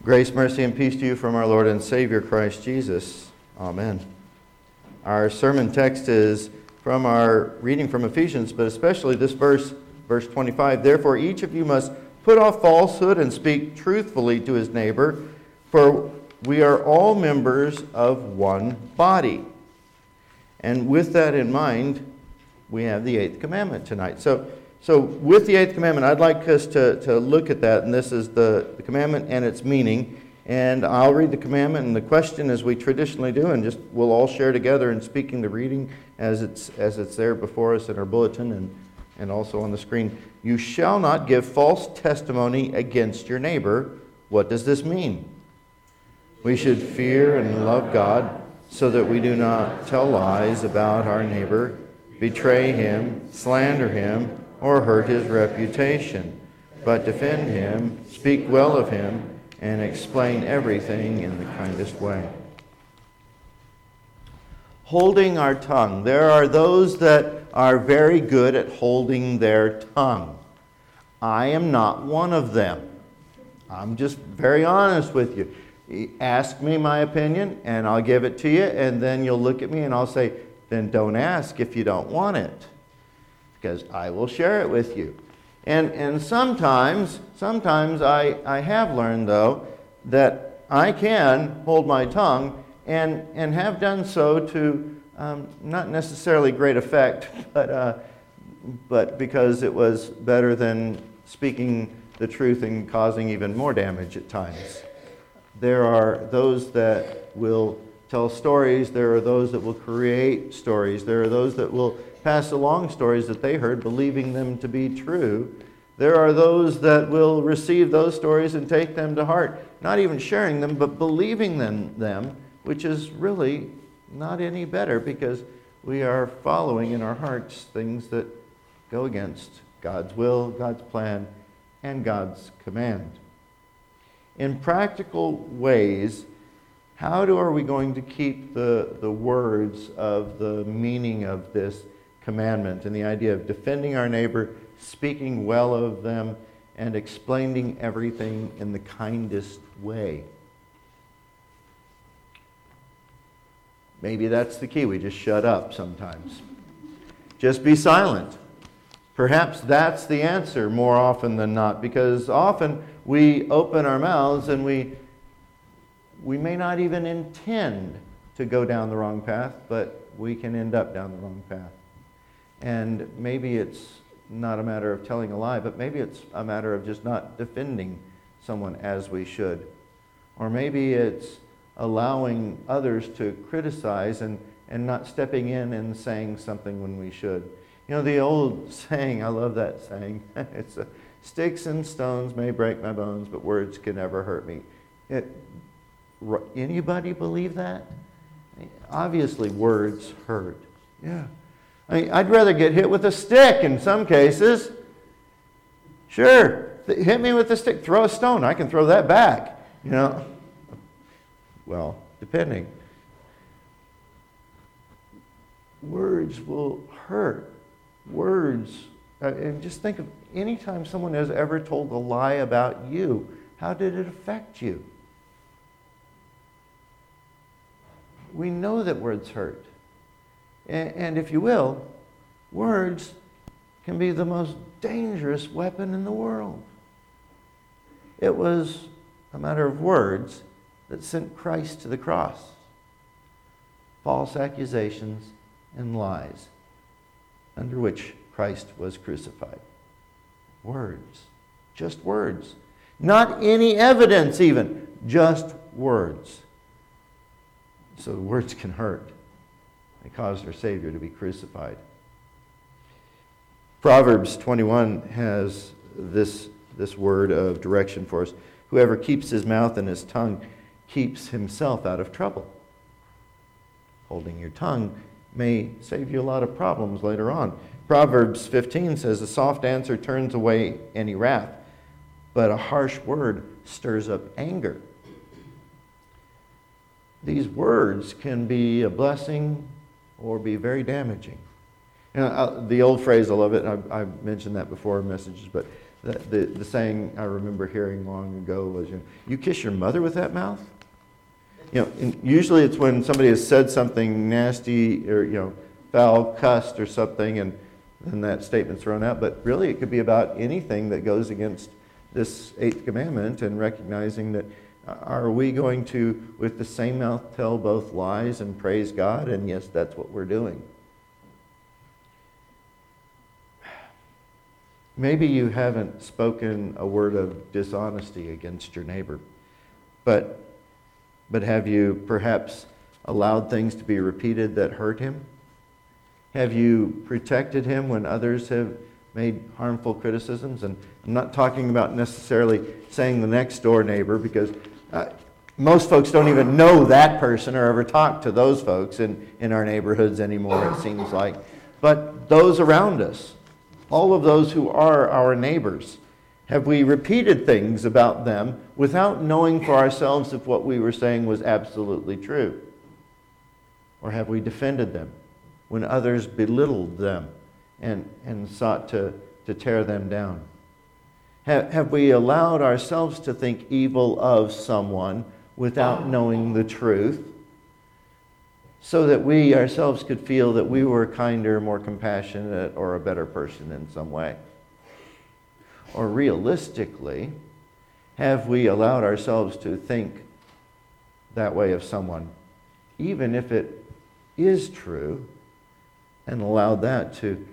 Grace, mercy, and peace to you from our Lord and Savior Christ Jesus. Amen. Our sermon text is from our reading from Ephesians, but especially this verse 25. Therefore, each of you must put off falsehood and speak truthfully to his neighbor, for we are all members of one body. And with that in mind, we have the eighth commandment tonight. So with the eighth commandment, I'd like us to look at that, and this is the commandment and its meaning. And I'll read the commandment and the question as we traditionally do, and we'll all share together in speaking the reading as it's there before us in our bulletin and also on the screen. You shall not give false testimony against your neighbor. What does this mean? We should fear and love God so that we do not tell lies about our neighbor, betray him, slander him, or hurt his reputation, but defend him, speak well of him, and explain everything in the kindest way. Holding our tongue. There are those that are very good at holding their tongue. I am not one of them. I'm just very honest with you. Ask me my opinion, and I'll give it to you, and then you'll look at me and I'll say, then don't ask if you don't want it, because I will share it with you. And sometimes I have learned, though, that I can hold my tongue and have done so to not necessarily great effect, but because it was better than speaking the truth and causing even more damage at times. There are those that will tell stories. There are those that will create stories. There are those that will pass along stories that they heard, believing them to be true. There are those that will receive those stories and take them to heart, not even sharing them, but believing them, which is really not any better, because we are following in our hearts things that go against God's will, God's plan, and God's command. In practical ways, how are we going to keep the words of the meaning of this commandment and the idea of defending our neighbor, speaking well of them, and explaining everything in the kindest way? Maybe that's the key. We just shut up sometimes. Just be silent. Perhaps that's the answer more often than not, because often we open our mouths and we may not even intend to go down the wrong path, but we can end up down the wrong path. And maybe it's not a matter of telling a lie, but maybe it's a matter of just not defending someone as we should. Or maybe it's allowing others to criticize and not stepping in and saying something when we should. You know, the old saying, I love that saying, it's sticks and stones may break my bones, but words can never hurt me. Anybody believe that? Obviously, words hurt. Yeah. I'd rather get hit with a stick in some cases. Sure, hit me with a stick. Throw a stone. I can throw that back. You know. Well, depending. Words will hurt. Words. And just think of any time someone has ever told a lie about you. How did it affect you? We know that words hurt. And if you will, words can be the most dangerous weapon in the world. It was a matter of words that sent Christ to the cross. False accusations and lies under which Christ was crucified. Words. Just words. Not any evidence even. Just words. So words can hurt. They caused our Savior to be crucified. Proverbs 21 has this word of direction for us. Whoever keeps his mouth and his tongue keeps himself out of trouble. Holding your tongue may save you a lot of problems later on. Proverbs 15 says, a soft answer turns away any wrath, but a harsh word stirs up anger. These words can be a blessing or be very damaging. You know, the old phrase, I love it, I've mentioned that before in messages, but The saying I remember hearing long ago was, you kiss your mother with that mouth? And usually it's when somebody has said something nasty or, foul, cussed or something, and then that statement's thrown out. But really it could be about anything that goes against this 8th commandment, and recognizing that are we going to, with the same mouth, tell both lies and praise God? And yes, that's what we're doing. Maybe you haven't spoken a word of dishonesty against your neighbor, but have you perhaps allowed things to be repeated that hurt him? Have you protected him when others have made harmful criticisms? And I'm not talking about necessarily saying the next door neighbor, because most folks don't even know that person or ever talk to those folks in our neighborhoods anymore, it seems like. But those around us, all of those who are our neighbors, have we repeated things about them without knowing for ourselves if what we were saying was absolutely true? Or have we defended them when others belittled them and sought to tear them down? Have we allowed ourselves to think evil of someone without knowing the truth, so that we ourselves could feel that we were kinder, more compassionate, or a better person in some way? Or realistically, have we allowed ourselves to think that way of someone, even if it is true, and allowed that to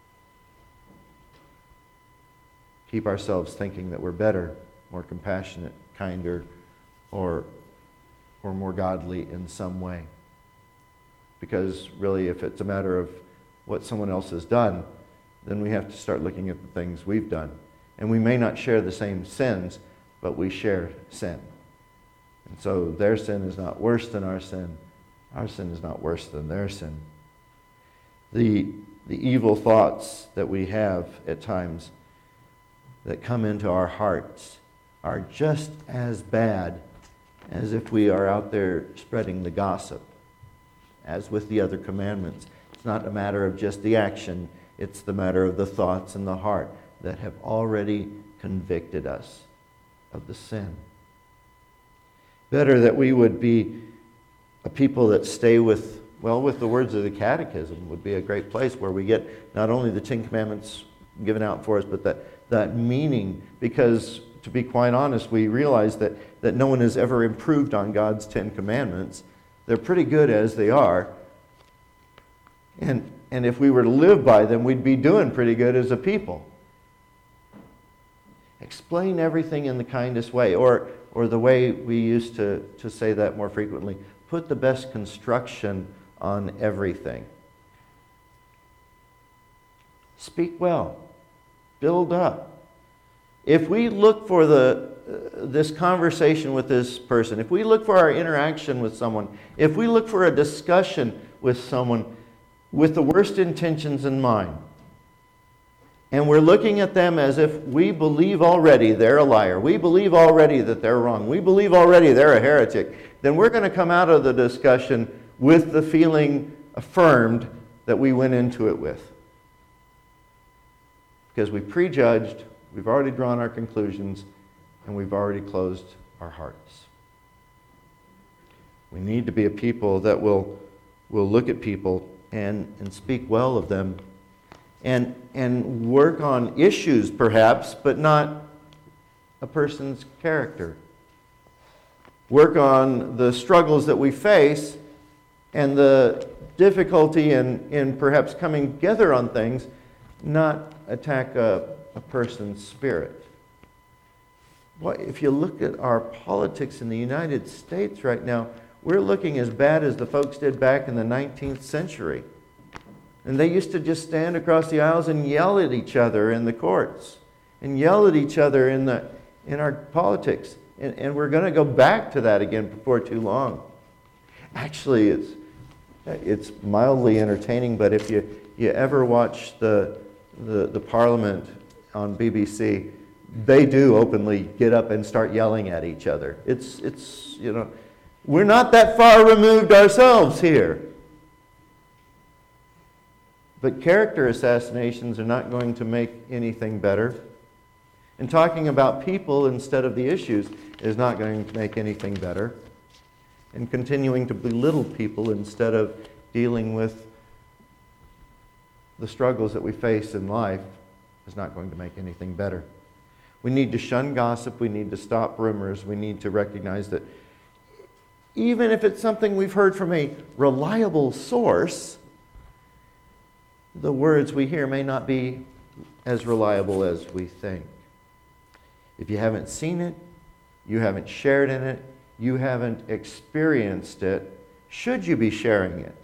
keep ourselves thinking that we're better, more compassionate, kinder, or more godly in some way? Because really, if it's a matter of what someone else has done, then we have to start looking at the things we've done. And we may not share the same sins, but we share sin. And so their sin is not worse than our sin. Our sin is not worse than their sin. The evil thoughts that we have at times that come into our hearts are just as bad as if we are out there spreading the gossip. As with the other commandments, it's not a matter of just the action, it's the matter of the thoughts in the heart that have already convicted us of the sin. Better that we would be a people that stay with the words of the Catechism would be a great place where we get not only the 10 Commandments given out for us, but that meaning. Because, to be quite honest, we realize that no one has ever improved on God's 10 Commandments. They're pretty good as they are. And if we were to live by them, we'd be doing pretty good as a people. Explain everything in the kindest way, or the way we used to say that more frequently, put the best construction on everything. Speak well. Build up. If we look for this conversation with this person, if we look for our interaction with someone, if we look for a discussion with someone with the worst intentions in mind, and we're looking at them as if we believe already they're a liar, we believe already that they're wrong, we believe already they're a heretic, then we're going to come out of the discussion with the feeling affirmed that we went into it with. Because we prejudged, we've already drawn our conclusions, and we've already closed our hearts. We need to be a people that will look at people and speak well of them, and work on issues perhaps, but not a person's character. Work on the struggles that we face and the difficulty in perhaps coming together on things, not attack a person's spirit. Well, if you look at our politics in the United States right now, we're looking as bad as the folks did back in the 19th century. And they used to just stand across the aisles and yell at each other in the courts, and yell at each other in our politics. And we're going to go back to that again before too long. Actually, it's mildly entertaining, but if you ever watch the Parliament on BBC, they do openly get up and start yelling at each other. It's we're not that far removed ourselves here. But character assassinations are not going to make anything better. And talking about people instead of the issues is not going to make anything better. And continuing to belittle people instead of dealing with the struggles that we face in life is not going to make anything better. We need to shun gossip. We need to stop rumors. We need to recognize that even if it's something we've heard from a reliable source, the words we hear may not be as reliable as we think. If you haven't seen it, you haven't shared in it, you haven't experienced it, should you be sharing it?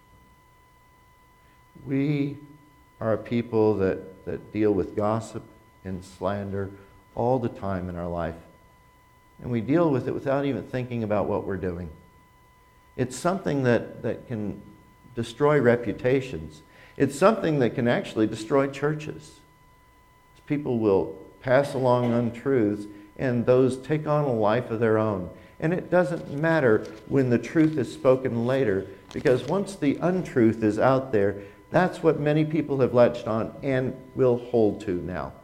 We are a people that deal with gossip and slander all the time in our life. And we deal with it without even thinking about what we're doing. It's something that can destroy reputations. It's something that can actually destroy churches. People will pass along untruths, and those take on a life of their own. And it doesn't matter when the truth is spoken later, because once the untruth is out there, that's what many people have latched on and will hold to now.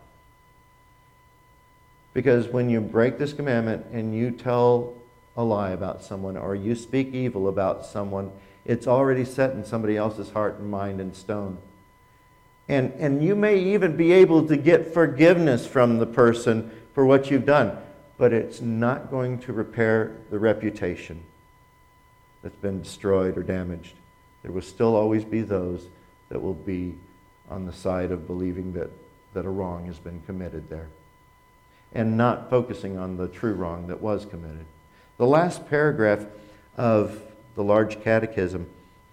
Because when you break this commandment and you tell a lie about someone or you speak evil about someone, it's already set in somebody else's heart and mind in stone. And you may even be able to get forgiveness from the person for what you've done, but it's not going to repair the reputation that's been destroyed or damaged. There will still always be those that will be on the side of believing that a wrong has been committed there, and not focusing on the true wrong that was committed. The last paragraph of the Large Catechism,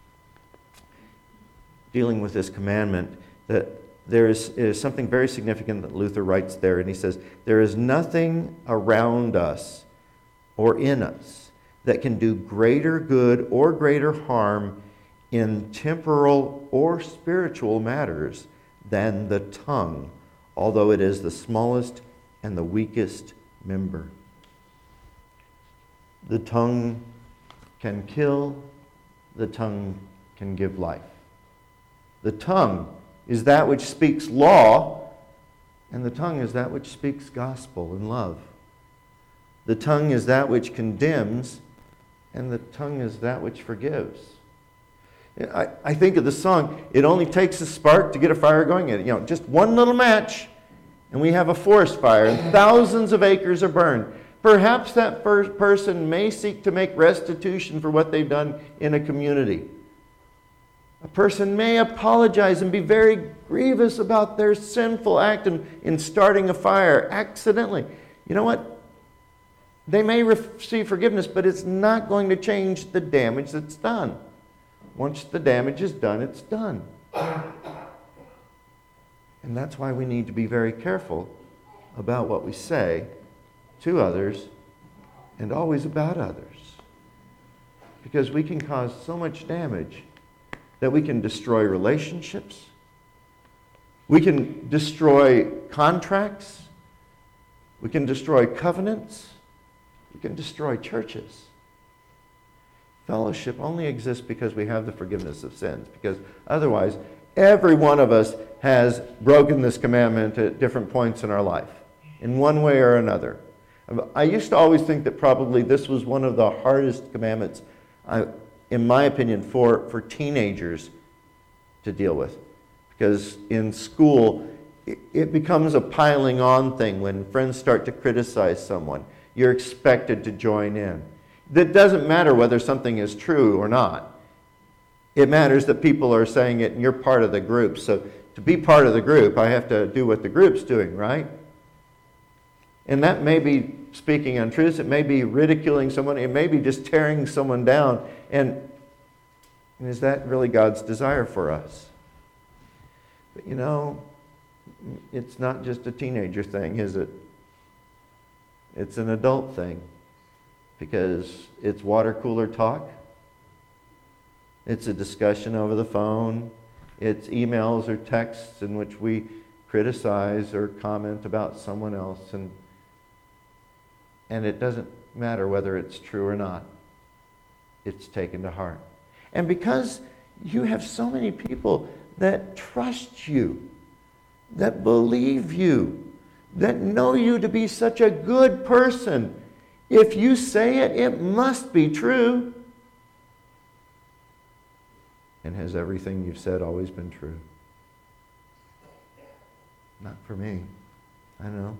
dealing with this commandment, that there is something very significant that Luther writes there, and he says, there is nothing around us or in us that can do greater good or greater harm in temporal or spiritual matters than the tongue, although it is the smallest and the weakest member. The tongue can kill, the tongue can give life. The tongue is that which speaks law, and the tongue is that which speaks gospel and love. The tongue is that which condemns, and the tongue is that which forgives. I think of the song, it only takes a spark to get a fire going. Just one little match, and we have a forest fire, and thousands of acres are burned. Perhaps that person may seek to make restitution for what they've done in a community. A person may apologize and be very grievous about their sinful act in starting a fire accidentally. You know what? They may receive forgiveness, but it's not going to change the damage that's done. Once the damage is done, it's done. And that's why we need to be very careful about what we say to others and always about others. Because we can cause so much damage that we can destroy relationships, we can destroy contracts, we can destroy covenants, we can destroy churches. Fellowship only exists because we have the forgiveness of sins, because otherwise every one of us has broken this commandment at different points in our life, in one way or another. I used to always think that probably this was one of the hardest commandments, in my opinion, for teenagers to deal with. Because in school, it becomes a piling on thing when friends start to criticize someone. You're expected to join in. It doesn't matter whether something is true or not. It matters that people are saying it and you're part of the group. So to be part of the group, I have to do what the group's doing, right? And that may be speaking untruths. It may be ridiculing someone. It may be just tearing someone down. And is that really God's desire for us? But it's not just a teenager thing, is it? It's an adult thing. Because it's water cooler talk. It's a discussion over the phone. It's emails or texts in which we criticize or comment about someone else. And it doesn't matter whether it's true or not. It's taken to heart. And because you have so many people that trust you, that believe you, that know you to be such a good person. If you say it, it must be true. And has everything you've said always been true? Not for me. I know.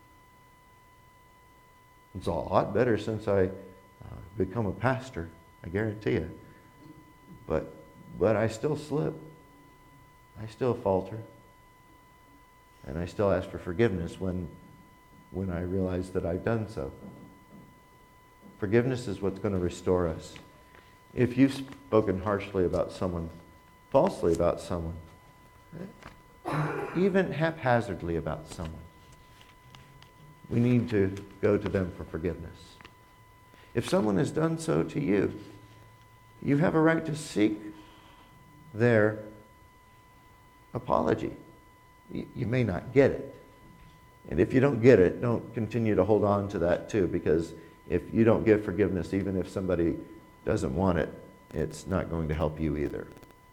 It's a lot better since I become a pastor, I guarantee it. But I still slip. I still falter. And I still ask for forgiveness when I realize that I've done so. Forgiveness is what's going to restore us. If you've spoken harshly about someone, falsely about someone, even haphazardly about someone, we need to go to them for forgiveness. If someone has done so to you, you have a right to seek their apology. You may not get it. And if you don't get it, don't continue to hold on to that too, because if you don't give forgiveness, even if somebody doesn't want it, it's not going to help you either.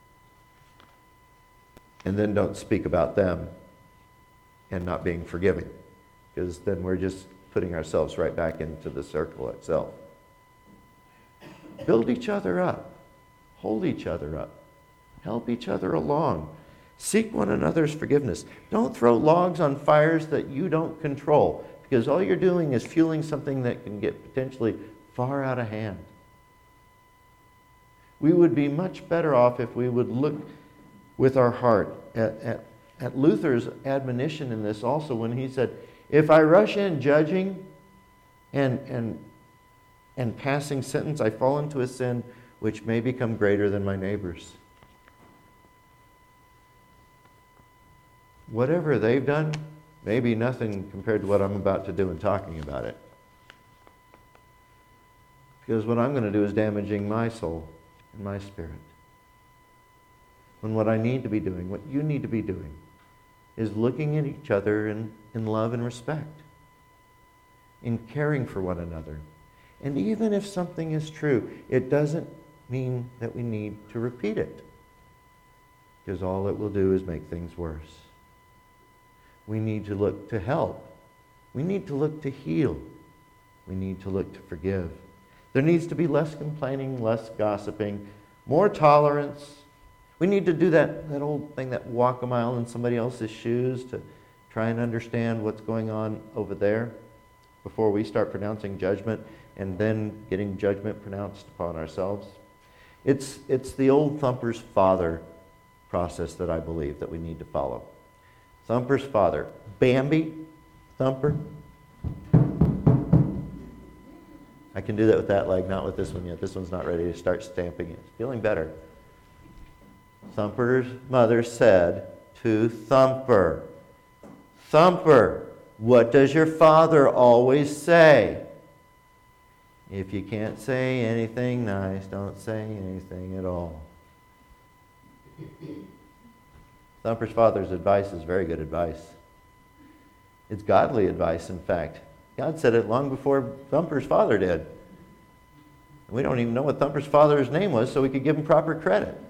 And then don't speak about them and not being forgiving, because then we're just putting ourselves right back into the circle itself. Build each other up. Hold each other up. Help each other along. Seek one another's forgiveness. Don't throw logs on fires that you don't control, because all you're doing is fueling something that can get potentially far out of hand. We would be much better off if we would look with our heart at Luther's admonition in this also, when he said, if I rush in judging and passing sentence, I fall into a sin which may become greater than my neighbor's. Whatever they've done may be nothing compared to what I'm about to do in talking about it. Because what I'm going to do is damaging my soul and my spirit. When what I need to be doing, what you need to be doing, is looking at each other in love and respect, in caring for one another. And even if something is true, it doesn't mean that we need to repeat it, because all it will do is make things worse. We need to look to help. We need to look to heal. We need to look to forgive. There needs to be less complaining, less gossiping, more tolerance. We need to do that old thing, that walk a mile in somebody else's shoes, to try and understand what's going on over there before we start pronouncing judgment and then getting judgment pronounced upon ourselves. It's the old Thumper's father process that I believe that we need to follow. Thumper's father, Bambi, Thumper. I can do that with that leg, not with this one yet. This one's not ready to start stamping it. It's feeling better. Thumper's mother said to Thumper, Thumper, what does your father always say? If you can't say anything nice, don't say anything at all. Thumper's father's advice is very good advice. It's godly advice, in fact. God said it long before Thumper's father did. We don't even know what Thumper's father's name was, so we could give him proper credit.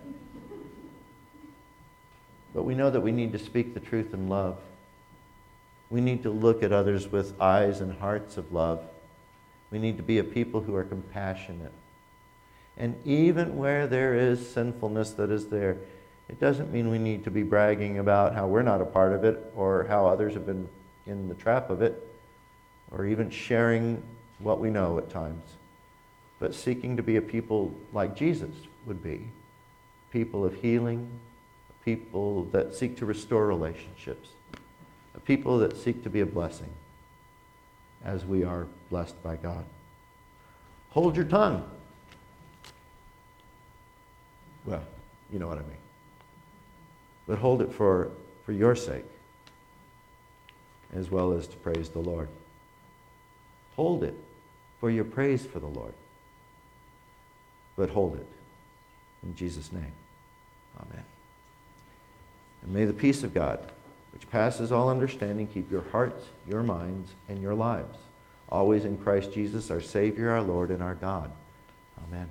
But we know that we need to speak the truth in love. We need to look at others with eyes and hearts of love. We need to be a people who are compassionate. And even where there is sinfulness that is there, it doesn't mean we need to be bragging about how we're not a part of it, or how others have been in the trap of it, or even sharing what we know at times. But seeking to be a people like Jesus would be. People of healing, people that seek to restore relationships, people that seek to be a blessing as we are blessed by God. Hold your tongue. Well, you know what I mean. But hold it for your sake, as well as to praise the Lord. Hold it for your praise for the Lord. But hold it in Jesus' name. Amen. And may the peace of God, which passes all understanding, keep your hearts, your minds, and your lives always in Christ Jesus, our Savior, our Lord, and our God. Amen.